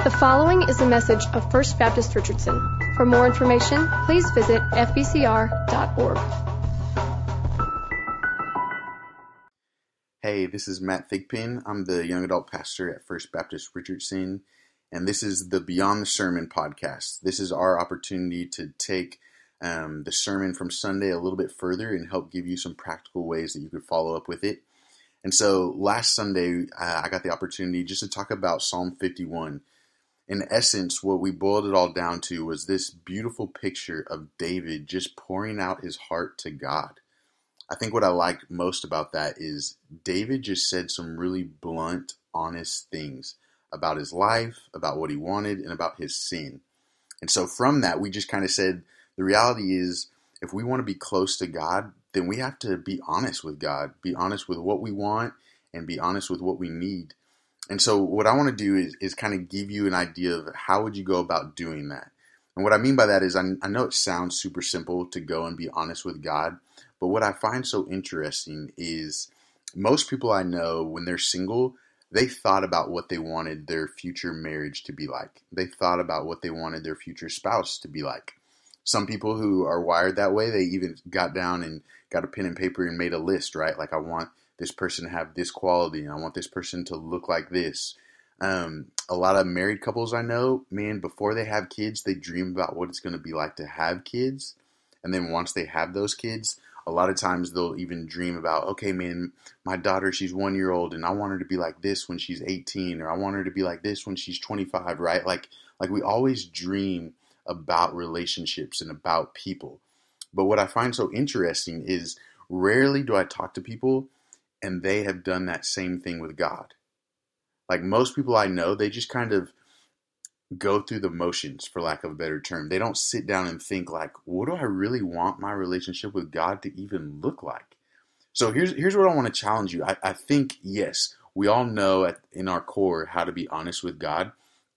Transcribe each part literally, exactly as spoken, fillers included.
The following is a message of First Baptist Richardson. For more information, please visit f b c r dot org. Hey, this is Matt Thigpen. I'm the young adult pastor at First Baptist Richardson, and this is the Beyond the Sermon podcast. This is our opportunity to take um, the sermon from Sunday a little bit further and help give you some practical ways that you could follow up with it. And so last Sunday, uh, I got the opportunity just to talk about Psalm fifty-one. In essence, what we boiled it all down to was this beautiful picture of David just pouring out his heart to God. I think what I like most about that is David just said some really blunt, honest things about his life, about what he wanted, and about his sin. And so from that, we just kind of said, the reality is, if we want to be close to God, then we have to be honest with God, be honest with what we want, and be honest with what we need. And so what I want to do is, is kind of give you an idea of how would you go about doing that. And what I mean by that is I, I know it sounds super simple to go and be honest with God, but what I find so interesting is most people I know, when they're single, they thought about what they wanted their future marriage to be like. They thought about what they wanted their future spouse to be like. Some people who are wired that way, they even got down and got a pen and paper and made a list, right? Like, I want this person to have this quality, and I want this person to look like this. Um, a lot of married couples I know, man, before they have kids, they dream about what it's going to be like to have kids. And then once they have those kids, a lot of times they'll even dream about, okay, man, my daughter, she's one year old, and I want her to be like this when she's eighteen, or I want her to be like this when she's twenty-five, right? Like, like we always dream about relationships and about people. But what I find so interesting is rarely do I talk to people and they have done that same thing with God. Like, most people I know, they just kind of go through the motions, for lack of a better term. They don't sit down and think like, what do I really want my relationship with God to even look like? So here's here's what I want to challenge you. I, I think, yes, we all know at, in our core how to be honest with God,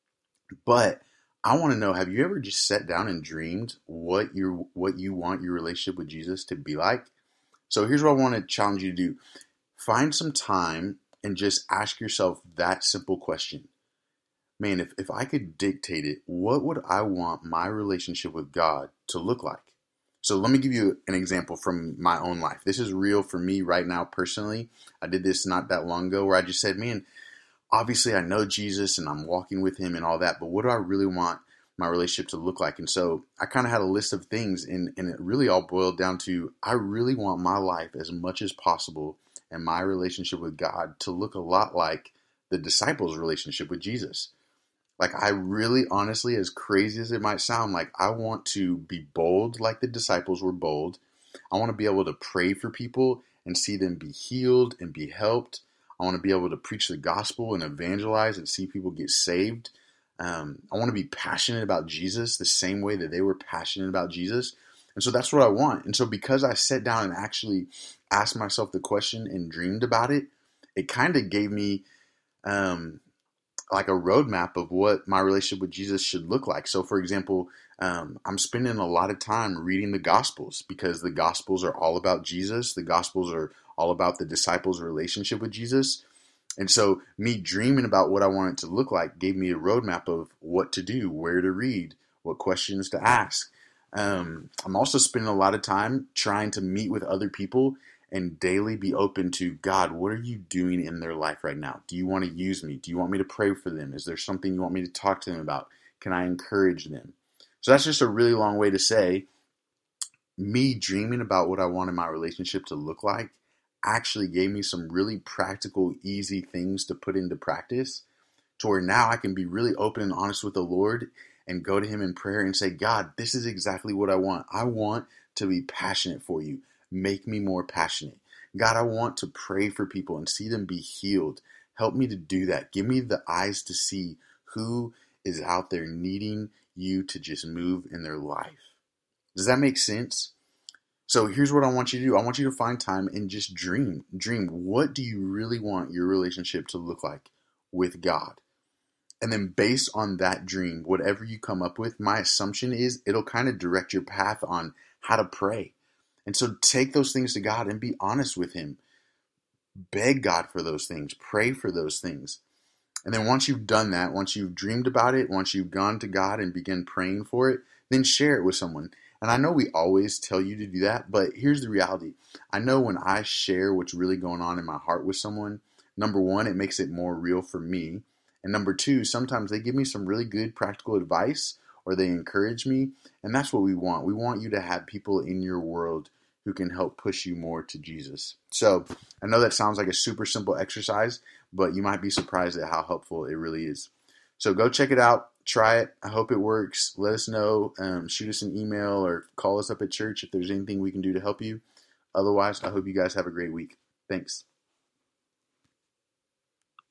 but I want to know, have you ever just sat down and dreamed what you what you want your relationship with Jesus to be like? So here's what I want to challenge you to do. Find some time and just ask yourself that simple question. Man, if, if I could dictate it, what would I want my relationship with God to look like? So let me give you an example from my own life. This is real for me right now personally. I did this not that long ago where I just said, man, obviously I know Jesus and I'm walking with him and all that, but what do I really want my relationship to look like? And so I kind of had a list of things, and, and it really all boiled down to, I really want my life as much as possible and my relationship with God to look a lot like the disciples' relationship with Jesus. Like, I really, honestly, as crazy as it might sound, like, I want to be bold like the disciples were bold. I want to be able to pray for people and see them be healed and be helped. I want to be able to preach the gospel and evangelize and see people get saved. Um, I want to be passionate about Jesus the same way that they were passionate about Jesus. And so that's what I want. And so because I sat down and actually asked myself the question and dreamed about it, it kind of gave me um, like a roadmap of what my relationship with Jesus should look like. So for example, um, I'm spending a lot of time reading the Gospels because the Gospels are all about Jesus. The Gospels are all about the disciples' relationship with Jesus. And so me dreaming about what I want it to look like gave me a roadmap of what to do, where to read, what questions to ask. Um, I'm also spending a lot of time trying to meet with other people and daily be open to, God, what are you doing in their life right now? Do you want to use me? Do you want me to pray for them? Is there something you want me to talk to them about? Can I encourage them? So that's just a really long way to say, me dreaming about what I wanted my relationship to look like actually gave me some really practical, easy things to put into practice to where now I can be really open and honest with the Lord and go to him in prayer and say, God, this is exactly what I want. I want to be passionate for you. Make me more passionate. God, I want to pray for people and see them be healed. Help me to do that. Give me the eyes to see who is out there needing you to just move in their life. Does that make sense? So here's what I want you to do. I want you to find time and just dream. Dream. What do you really want your relationship to look like with God? And then based on that dream, whatever you come up with, my assumption is it'll kind of direct your path on how to pray. And so take those things to God and be honest with him. Beg God for those things. Pray for those things. And then once you've done that, once you've dreamed about it, once you've gone to God and begin praying for it, then share it with someone. And I know we always tell you to do that, but here's the reality. I know when I share what's really going on in my heart with someone, number one, it makes it more real for me. And number two, sometimes they give me some really good practical advice or they encourage me. And that's what we want. We want you to have people in your world who can help push you more to Jesus. So I know that sounds like a super simple exercise, but you might be surprised at how helpful it really is. So go check it out. Try it. I hope it works. Let us know. Um, shoot us an email or call us up at church if there's anything we can do to help you. Otherwise, I hope you guys have a great week. Thanks.